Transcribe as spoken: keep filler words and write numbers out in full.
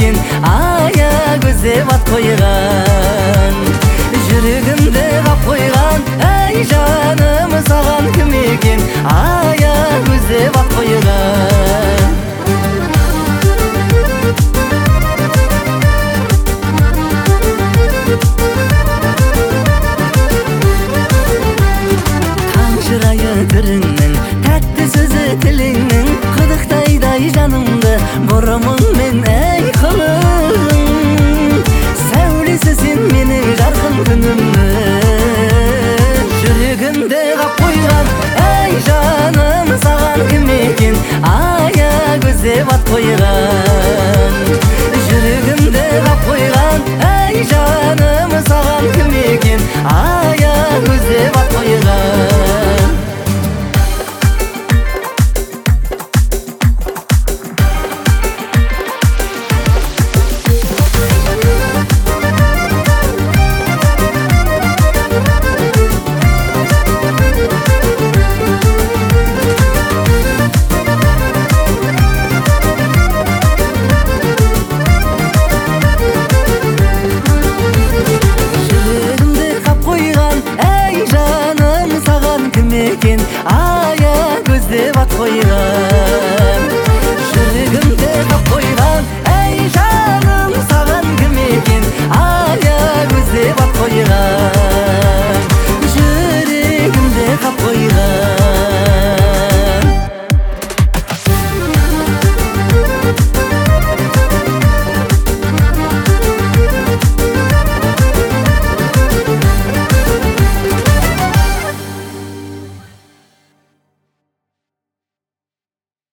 экен, ая көзеп ат койган. Жүрөгүмдө кап койган, ай жаным саган ким экен, ая көзеп ат койган. Түрүңнүң, тәтті сөзі тіліңнің, қыдықтайдай жанымды боромын мен әй қылың. Сәулесі сен менің жарқын күнімнің, жүрегімді қап қойған, әй жаным саған кім екен, ая көзеп ат қойған. Жүрегімді қап қойған, әй жаным саған кім екен, ая көзеп ат қойған. Ая көзеп ат койган. Жүрөгүмдө кап койган, әй жаным саган ким экен, ая көзеп ат койган.